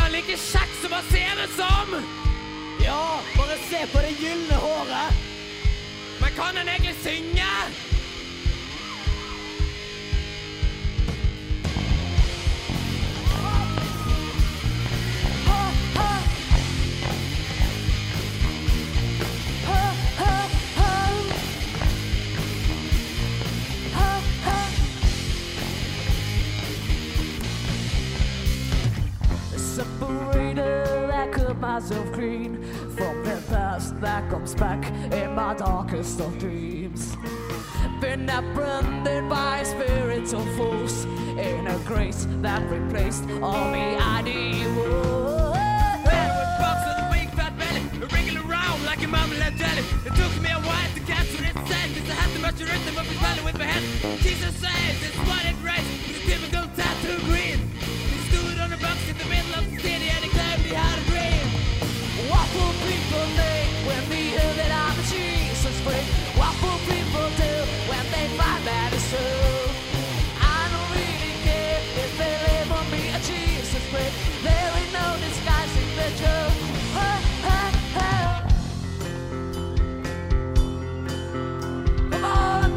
han like kjekk som han ser ut som? Ja, bare se på det gyllene håret. Men kan han egentlig synge? Separated, I cut myself clean from the past that comes back in my darkest of dreams. Been apprehended by spiritual force in a grace that replaced all the ideals. Man with box on a big fat belly, wriggling around like a marmalade jelly. It took me a while to catch what it said, cause I had to match the rhythm of his belly with my head. Jesus says it's what it raised, the typical tattoo green. He stood on a box in the middle of the city and he claimed he had a dream. What will people think when they hear that I'm a Jesus freak? What will people do when they find that it's true? I don't really care if they label me a Jesus freak. There ain't no disguising the truth. Come on!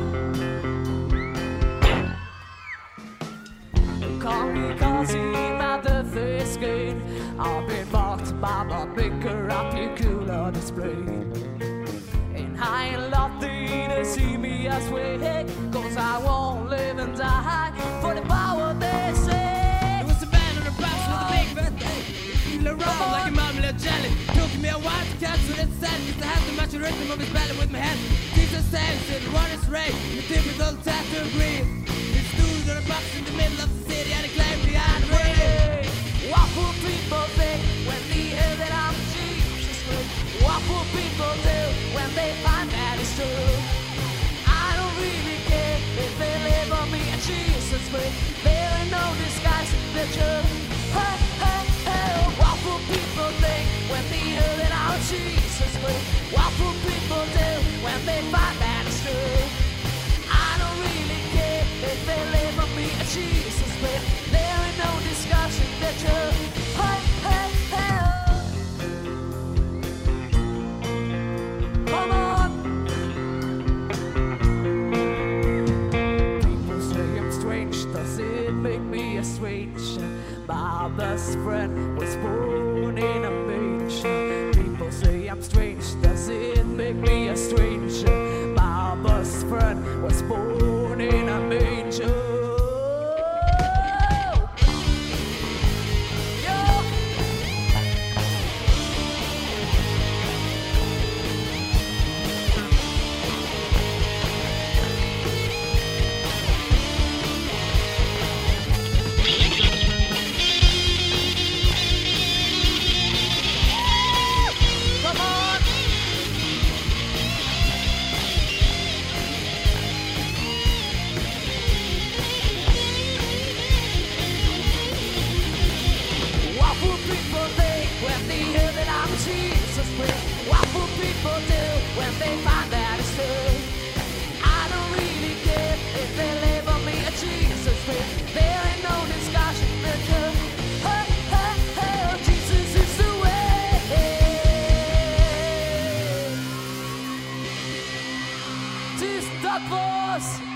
Call me cause my death is gain. I've been marked by my bigger articular display. And I ain't lucky to see me as way, cause I won't live and die for the power they say. It was a man on a box with a big fat head, wriggling around like a marmalade jelly. Took me a while to catch what it said, cause I had to match the rhythm of his belly with my head. Jesus says it run his race, the typical tattoo green. He stood on a box in the middle of the city and he claimed he had a dream. What will people think when they hear that I'm Jesus freak? What will people do when they find that it's true? I don't really care if they label me a Jesus freak. There ain't no disguising the truth. Hey, hey, hey. What will people think when they hear that I'm Jesus freak? What will people do when they find that it's true? I don't really care if they label me a Jesus freak. There ain't no disguising the truth. Hey, hey, hey. Come on. People say I'm strange, does it make me a stranger? My best friend was born in a manger. People say I'm strange, does it make me a stranger? My best friend was born in a manger. What will people do when they find that it's true? I don't really care if they label me a Jesus freak. There ain't no discussion the truth. Hey, hey, hey, oh, Jesus is the way. This that was